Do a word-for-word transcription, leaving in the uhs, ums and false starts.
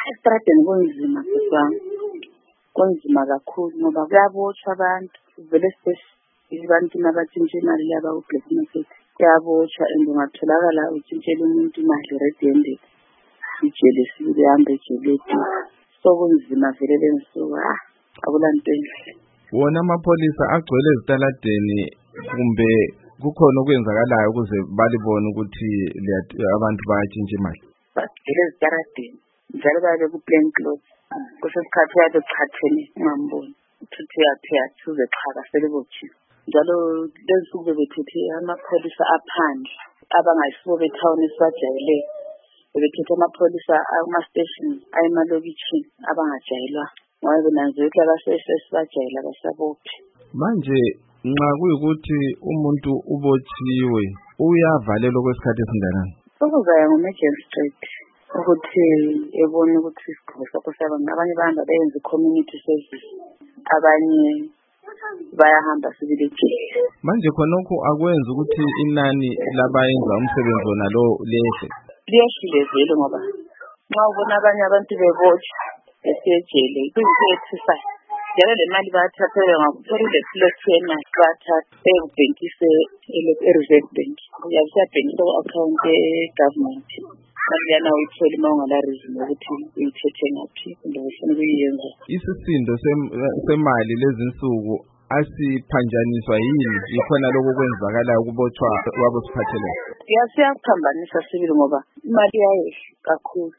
Estradeni kunzima siswami. Kunzima kakhulu ngoba kuyabotshwa abantu. Vele abantu nabatshintsha imali yaba u-black market. Kuyabotshwa and ungatholakala utshintshela umuntu imali red-handed. Ijele sibili hambe ejele. So kunzima vele lensuku. Ah, akulanto enhle. Wona amapholisa agcwele ezitaladeni kumbe kukhona okwenzakalayo ukuze balibone ukuthi abantu bayatshintsha imali. Bagcwele ezitaladeni. Njalo babe ku plain clothes. Kusesikhathi yabe chathene ngamboni. Uthuthi yathi yathuze xhaka selebotshiwe. Njalo lensuku bebethethe amapholisa aphandle abangayisibo betown esibajayele. Bebethethe amapholisa ama stations ayemalokitshini abangajayelwa. Ngoba benanzwe ukuthi abasesibajayela basabophi. Manje nxa kuyikuthi umuntu ubotshiwe uyavalelwa kwesikhathi esinganani? Ukuzaya ngo-magistrate ukuthi ebone ukuthi isigaba sakho sabantu abanye bahamba beyenza community service, abanye bayahamba sibili ejele. Manje khonokho akwenza ukuthi inani labayenza umsebenzi wona lo lehle? Liyehlile vele ngoba nxa ubona abanye abantu bebotshwa esejele kuyisethisa. Njalo le mali bayathathele ngakuthola uleflex yemali bathathe ebhenkise e-reserve bank. Uyabisabhenkisa ku-account e-government. Kanjani uyithola uma ungala reason ukuthi uyithethe ngaphi kumbe ufuna ukuyenza. Isisindo semali lezinsuku asiphanjaniswa yini ikhona lokho kwenzakalayo ukubotshwa kwabo siphathelene? Siyaphambanisa sibili ngoba imali yayehla kakhulu.